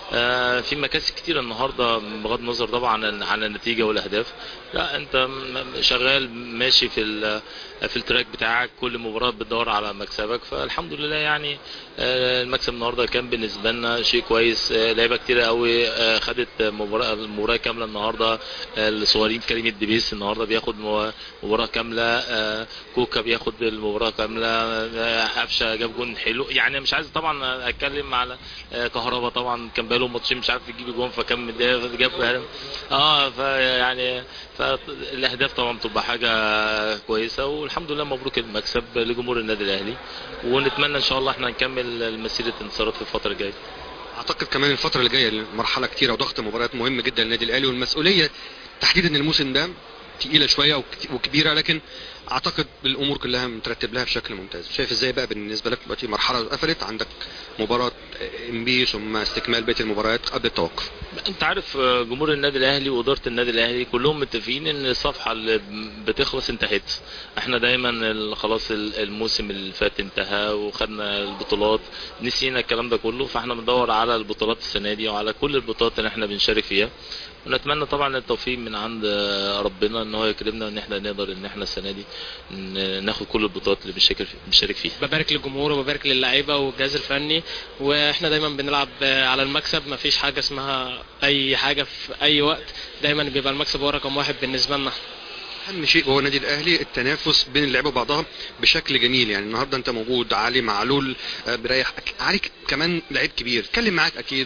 آه في مكاسب كتير النهارده بغض النظر طبعا عن النتيجه والاهداف. لا انت شغال ماشي في في التراك بتاعك، كل مباراه بتدور على مكسبك، فالحمد لله يعني آه المكسب النهارده كان بالنسبه لنا شيء كويس. آه لعيبه كتير قوي آه خدت مباراه مباراه كامله النهارده. آه الصغيرين كريم الدبيس النهارده بياخد مباراه كامله، آه كوكا بياخد المباراه كامله، آه قفشه جاب جون حلو. يعني مش عايز طبعا اتكلم على آه كهربا، طبعا كان بقاله ماتشين مش عارف يجيب جون فكان متضايق جاب اه فيعني فالاهداف طبعا بتبقى حاجه كويسه، والحمد لله مبروك المكسب لجمهور النادي الاهلي، ونتمنى ان شاء الله احنا نكمل مسيره انتصارات في الفتره الجايه. اعتقد كمان الفتره اللي جايه مرحله كتيره وضغط مباريات مهم جدا للنادي الاهلي، والمسؤوليه تحديدا الموسم ده تقيله شويه وكبيره، لكن اعتقد الامور كلها مترتب لها بشكل ممتاز. شايف ازاي بقى بالنسبه لك دلوقتي مرحله قفلت، عندك مباراه انبي ثم استكمال بقيه المباريات قبل التوقف؟ انت عارف جمهور النادي الاهلي واداره النادي الاهلي كلهم متفقين ان الصفحه اللي بتخلص انتهت. احنا دايما خلاص الموسم اللي فات انتهى وخدنا البطولات، نسينا الكلام ده كله، فاحنا بندور على البطولات السنه دي وعلى كل البطولات اللي احنا بنشارك فيها، ونتمنى طبعا التوفيق من عند ربنا ان هو يكرمنا ان احنا نقدر ان احنا السنه دي ناخد كل البطولات اللي بنشارك فيها. ببارك للجمهور وببارك للاعيبه والجهاز الفني، واحنا دايما بنلعب على المكسب، ما فيش حاجه اسمها اي حاجه في اي وقت، دايما بيبقى المكسب هو رقم واحد بالنسبه لنا. اهم شيء هو النادي الاهلي التنافس بين اللعيبه وبعضها بشكل جميل. يعني النهارده انت موجود، علي معلول بريح، علي كمان لعيب كبير، اتكلم معاك اكيد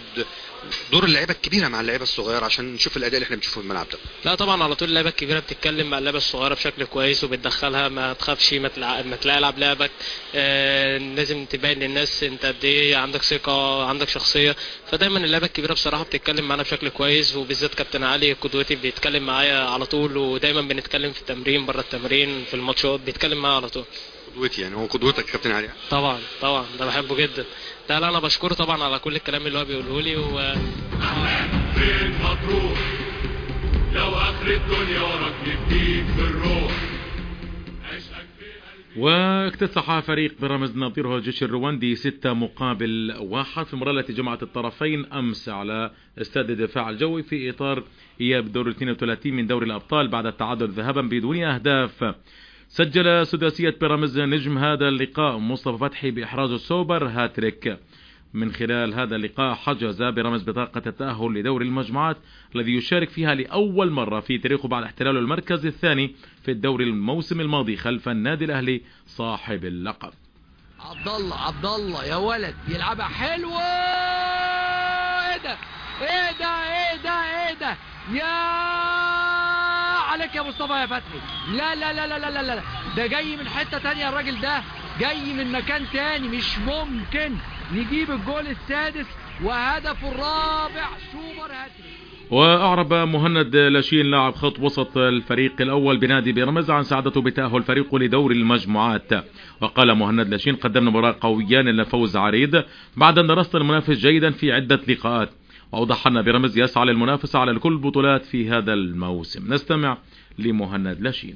دور اللعيبه الكبيره مع اللعيبه الصغيره عشان نشوف الاداء اللي احنا بنشوفه في الملعب ده. لا طبعا على طول اللعيبه الكبيره بتتكلم مع اللعيبه الصغيره بشكل كويس وبتدخلها، ما تخافش، ما ما تلاقي العب لعبك، آه لازم تبين للناس انت قد ايه عندك ثقه، عندك شخصيه. فدايما اللعيبه الكبيره بصراحه بتتكلم معانا بشكل كويس، وبالذات كابتن علي قدوتي بيتكلم معايا على طول، ودايما بنتكلم في التمرين بره التمرين في الماتشات بيتكلم معايا على طول. قدوتي يعني هو قدوتك كابتن علي؟ طبعا طبعا ده بحبه جدا. ده لا انا بشكره طبعا على كل الكلام اللي هو بيقوله لي. و فين مطروح لو اخر الدنيا وراك نديك بالروح. واكتسح فريق بيراميدز نظيره الجيش الرواندي ستة مقابل واحد في المباراة التي جمعت الطرفين أمس على استاد الدفاع الجوي في إطار إياب دور اثنين وثلاثين من دوري الأبطال بعد التعادل ذهابا بدون أهداف. سجل سداسية بيراميدز نجم هذا اللقاء مصطفى فتحي بإحراز السوبر هاتريك. من خلال هذا اللقاء حجز بيراميدز بطاقة التأهل لدور المجموعات الذي يشارك فيها لأول مرة في تاريخه بعد احتلاله المركز الثاني في الدوري الموسم الماضي خلف النادي الأهلي صاحب اللقب. عبد الله عبد الله يا ولد يلعبها حلوة. ايه ده ايه ده ايه ده ايه ده يا عليك يا مصطفى يا فتحي. لا لا لا لا لا لا لا ده جاي من حتة تانية، الراجل ده جاي من مكان تاني، مش ممكن نجيب الجول السادس وهدفه الرابع سوبر هاتريك. وأعرب مهند لاشين لاعب خط وسط الفريق الأول بنادي بيراميدز عن سعادته بتأهل فريقه لدور المجموعات. وقال مهند لاشين: قدمنا مباراة قوية للفوز عريض بعد أن درسنا المنافس جيدا في عدة لقاءات. وأوضح أن بيراميدز يسعى للمنافسة على كل البطولات في هذا الموسم. نستمع لمهند لاشين.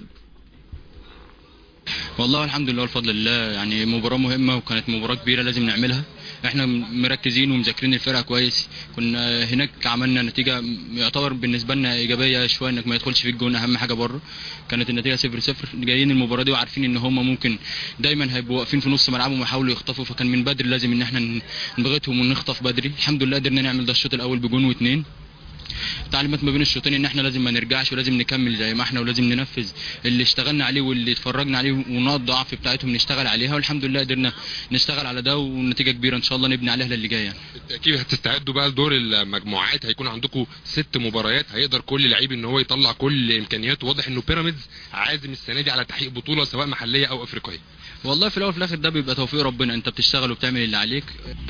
والله الحمد لله والفضل لله، يعني مباراة مهمة وكانت مباراة كبيرة لازم نعملها. احنا مركزين ومذاكرين الفرقة كويس. كنا هناك عملنا نتيجة يعتبر بالنسبة لنا ايجابية شوية، انك ما يدخلش في الجون اهم حاجة بره. كانت النتيجة صفر صفر. جايين المباراة دي وعارفين ان هم ممكن دايما هيبقوا واقفين في نص ملعبهم ويحاولوا يخطفوا، فكان من بدري لازم ان احنا نضغطهم ونخطف بدري. الحمد لله قدرنا نعمل ده الشوط الاول بجون واثنين. تعليمات ما بين الشوطين ان احنا لازم ما نرجعش ولازم نكمل زي ما احنا، ولازم ننفذ اللي اشتغلنا عليه واللي اتفرجنا عليه ونقط ضعف بتاعتهم نشتغل عليها، والحمد لله قدرنا نشتغل على ده ونتيجه كبيره ان شاء الله نبني عليها للي جاي. يعني بالتاكيد هتستعدوا بقى لدور المجموعات، هيكون عندكم ست مباريات، هيقدر كل لعيب ان هو يطلع كل امكانياته. واضح انه بيراميدز عازم السنه دي على تحقيق بطوله سواء محليه او افريقيه. والله في الاول وفي الاخر ده بيبقى توفيق ربنا، انت بتشتغل وبتعمل اللي عليك.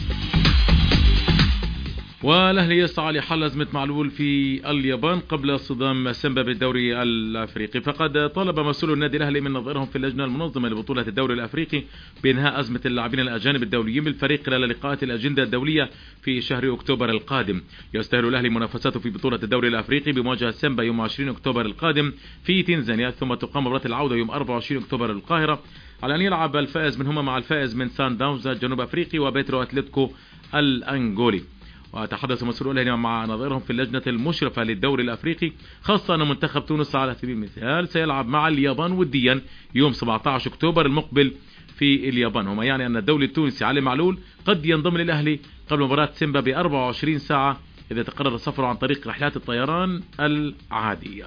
والأهلي يسعى لحل أزمة معلول في اليابان قبل صدام سيمبا بالدوري الأفريقي. فقد طلب مسؤول النادي الأهلي من نظيرهم في اللجنة المنظمة لبطولة الدوري الأفريقي بإنهاء أزمة اللاعبين الأجانب الدوليين بالفريق خلال لقاءات الأجندة الدولية في شهر أكتوبر القادم. يستهل الأهلي منافساته في بطولة الدوري الأفريقي بمواجهة سيمبا يوم عشرين أكتوبر القادم في تنزانيا، ثم تقام مباراة العودة يوم أربعة وعشرين أكتوبر القاهرة، على أن يلعب الفائز منهما مع الفائز من سان داونز الجنوب أفريقي وبيترو أتلتيكو الأنغولي. وتحدث مسؤولون مع نظيرهم في اللجنة المشرفة للدوري الأفريقي، خاصة أن منتخب تونس على سبيل المثال سيلعب مع اليابان وديا يوم سبعة عشر أكتوبر المقبل في اليابان، وما يعني أن الدولي التونسي علي معلول قد ينضم للأهلي قبل مباراة سيمبا ب أربعة وعشرين ساعة إذا تقرر سفره عن طريق رحلات الطيران العادية.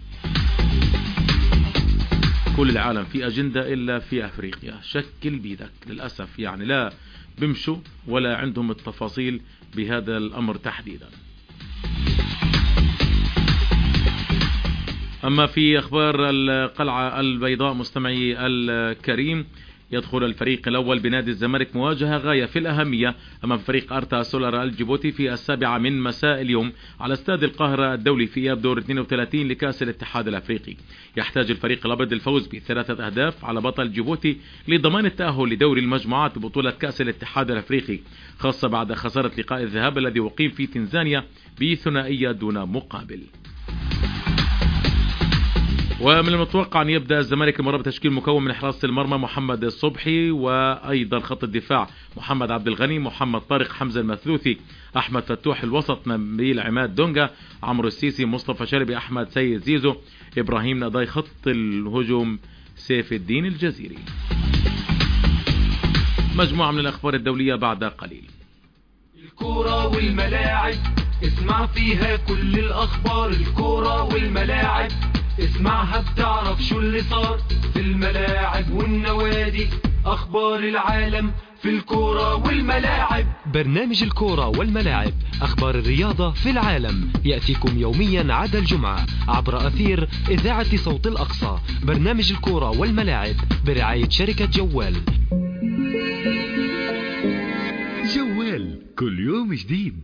كل العالم في أجندة إلا في أفريقيا، شكل بيدك للأسف، يعني لا بمشوا ولا عندهم التفاصيل بهذا الأمر تحديدا. أما في أخبار القلعة البيضاء مستمعي الكريم، يدخل الفريق الأول بنادي الزمالك مواجهة غاية في الأهمية أمام فريق أرتا سولار الجيبوتي في السابعة من مساء اليوم على استاد القاهرة الدولي في إياب دور اثنين وثلاثين لكأس الاتحاد الأفريقي. يحتاج الفريق الأبيض للفوز بثلاثة أهداف على بطل جيبوتي لضمان التأهل لدوري المجموعات ببطولة كأس الاتحاد الأفريقي، خاصة بعد خسارة لقاء الذهاب الذي أقيم في تنزانيا بثنائية دون مقابل. ومن المتوقع أن يبدأ الزمالك المباراة بتشكيل مكون من حراسة المرمى محمد الصبحي، وأيضا خط الدفاع محمد عبد الغني، محمد طارق، حمزة المثلوثي، أحمد فتوح، الوسط نبيل عماد دونجا، عمرو السيسي، مصطفى شلبي، أحمد سيد زيزو، إبراهيم نضاي، خط الهجوم سيف الدين الجزيري. مجموعة من الأخبار الدولية بعد قليل. الكورة والملاعب اسمع فيها كل الأخبار، الكورة والملاعب اسمعها بتعرف شو اللي صار في الملاعب والنوادي، أخبار العالم في الكورة والملاعب. برنامج الكورة والملاعب، أخبار الرياضة في العالم، يأتيكم يوميا عدا الجمعة عبر أثير إذاعة صوت الأقصى. برنامج الكورة والملاعب برعاية شركة جوال. جوال كل يوم جديد.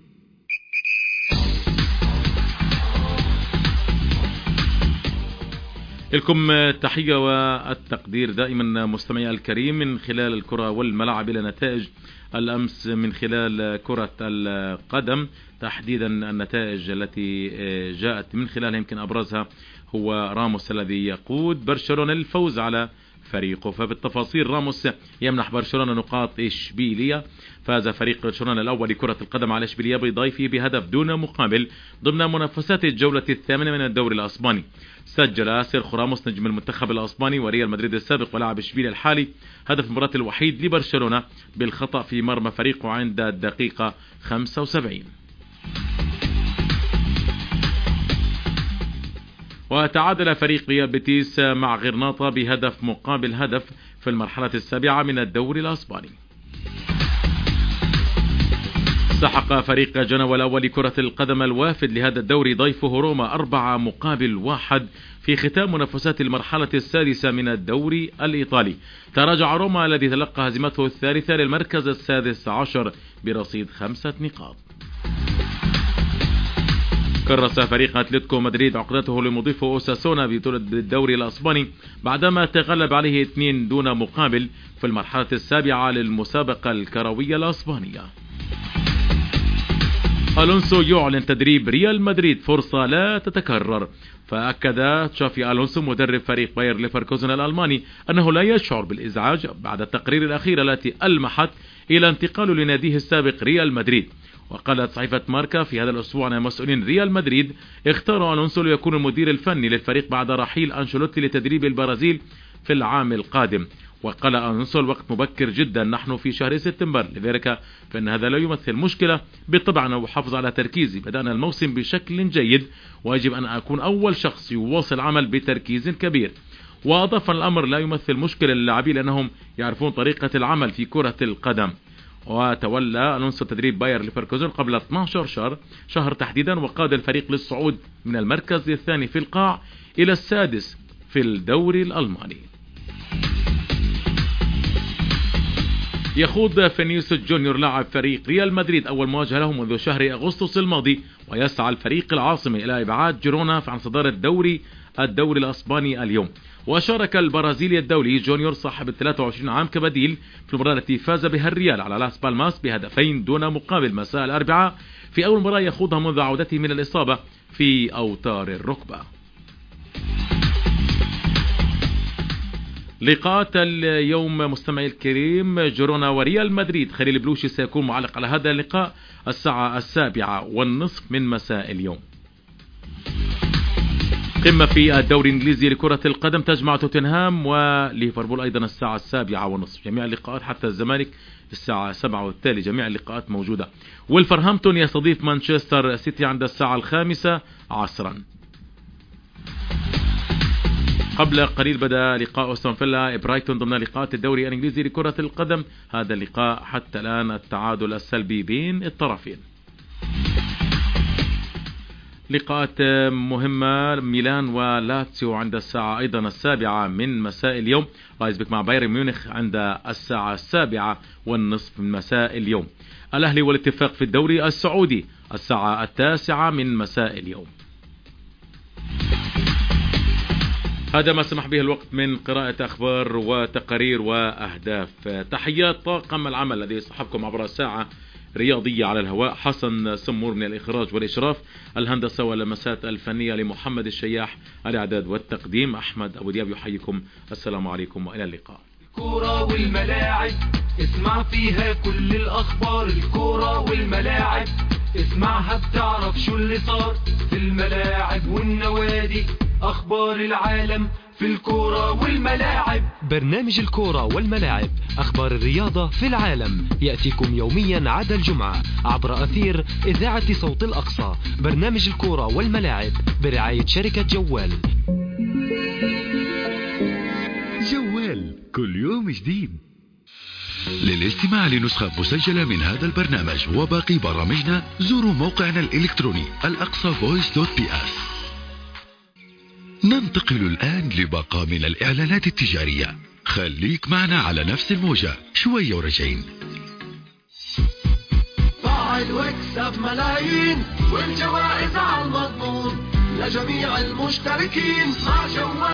لكم التحية والتقدير دائما مستمعي الكريم من خلال الكرة والملاعب إلى نتائج الأمس من خلال كرة القدم، تحديدا النتائج التي جاءت من خلالها يمكن أبرزها هو راموس الذي يقود برشلونة الفوز على فريقه. فبالتفاصيل راموس يمنح برشلونة نقاط إشبيلية. فاز فريق برشلونة الأول لكرة القدم على إشبيلية بضيفه بهدف دون مقابل ضمن منافسات الجولة الثامنة من الدوري الأسباني. سجل سيرخو راموس نجم المنتخب الأسباني وريال مدريد السابق ولاعب إشبيلية الحالي هدف المباراة الوحيد لبرشلونة بالخطأ في مرمى فريقه عند الدقيقة خمسة وسبعين. وتعادل فريق ريال بيتيس مع غرناطة بهدف مقابل هدف في المرحلة السابعة من الدوري الأسباني. سحق فريق جنوة الأول لكرة القدم الوافد لهذا الدوري ضيفه روما أربعة مقابل واحد في ختام منافسات المرحلة السادسة من الدوري الإيطالي. تراجع روما الذي تلقى هزيمته الثالثة للمركز السادس عشر برصيد خمسة نقاط. كرس فريق أتلتيكو مدريد عقدته لمضيفه أوساسونا بطولة الدوري الأسباني بعدما تغلب عليه اثنين دون مقابل في المرحلة السابعة للمسابقة الكروية الأسبانية. ألونسو يعلن تدريب ريال مدريد فرصة لا تتكرر. فأكد تشافي ألونسو مدرب فريق باير ليفركوزن الألماني أنه لا يشعر بالإزعاج بعد التقرير الأخير التي ألمحت إلى انتقاله لناديه السابق ريال مدريد. وقالت صحيفة ماركا في هذا الأسبوع أن مسؤولين ريال مدريد اختاروا ألونسو ليكون المدير الفني للفريق بعد رحيل أنشيلوتي لتدريب البرازيل في العام القادم. وقال ألونسو الوقت مبكر جدا، نحن في شهر سبتمبر، لذلك فإن هذا لا يمثل مشكلة، بالطبع أنا أحافظ على تركيزي، بدأنا الموسم بشكل جيد ويجب أن أكون أول شخص يواصل عمل بتركيز كبير. وأضاف الأمر لا يمثل مشكلة للاعبين لأنهم يعرفون طريقة العمل في كرة القدم. وتولى ألونسو تدريب باير ليفركوزن قبل اثني عشر شهر شهر تحديدا، وقاد الفريق للصعود من المركز الثاني في القاع إلى السادس في الدوري الألماني. يخوض فينيسيوس جونيور لاعب فريق ريال مدريد أول مواجهة له منذ شهر أغسطس الماضي، ويسعى الفريق العاصمي إلى إبعاد جيرونا عن صدارة الدوري الدوري الأسباني اليوم. وشارك البرازيلي الدولي جونيور صاحب ثلاثة وعشرين عام كبديل في المباراة التي فاز بها الريال على لاس بالماس بهدفين دون مقابل مساء الأربعاء في أول مباراة يخوضها منذ عودته من الإصابة في أوتار الركبة. لقاءات اليوم مستمعي الكريم، جيرونا وريال مدريد. خليل البلوشي سيكون معلق على هذا اللقاء الساعة السابعة والنصف من مساء اليوم. قمة في الدوري الإنجليزي لكرة القدم تجمع توتنهام وليفربول أيضا الساعة السابعة والنصف. جميع اللقاءات حتى الزمالك الساعة سبعة والتالي جميع اللقاءات موجودة. والفرهامبتون يستضيف مانشستر سيتي عند الساعة الخامسة عصرا. قبل قليل بدأ لقاء أستون فيلا برايتون ضمن لقاءات الدوري الإنجليزي لكرة القدم. هذا اللقاء حتى الآن التعادل السلبي بين الطرفين. لقاءات مهمة، ميلان ولاتسيو عند الساعة أيضا السابعة من مساء اليوم. لايبزيج مع بايرن ميونخ عند الساعة السابعة والنصف من مساء اليوم. الأهلي والاتفاق في الدوري السعودي الساعة التاسعة من مساء اليوم. هذا ما سمح به الوقت من قراءة أخبار وتقارير وأهداف. تحيات طاقم العمل الذي يصحبكم عبر ساعة رياضية على الهواء. حسن سمور من الإخراج والإشراف، الهندسة واللمسات الفنية لمحمد الشياح، الإعداد والتقديم أحمد أبو دياب. يحييكم، السلام عليكم وإلى اللقاء. الكورة والملاعب اسمع فيها كل الأخبار. الكورة والملاعب اسمعها بتعرف شو اللي صار في الملاعب والنوادي. أخبار العالم في الكورة والملاعب. برنامج الكورة والملاعب، أخبار الرياضة في العالم، يأتيكم يوميا عدا الجمعة عبر أثير إذاعة صوت الأقصى. برنامج الكورة والملاعب برعاية شركة جوال. جوال كل يوم جديد. للاستماع لنسخة مسجلة من هذا البرنامج وباقي برامجنا زوروا موقعنا الإلكتروني الأقصى فويس دوت بي اس. ننتقل الآن لباقة من الإعلانات التجارية. خليك معنا على نفس الموجة، شوية ورجعين. فاعل واكسب ملايين والجوائز على المضمون لجميع المشتركين مع جوال.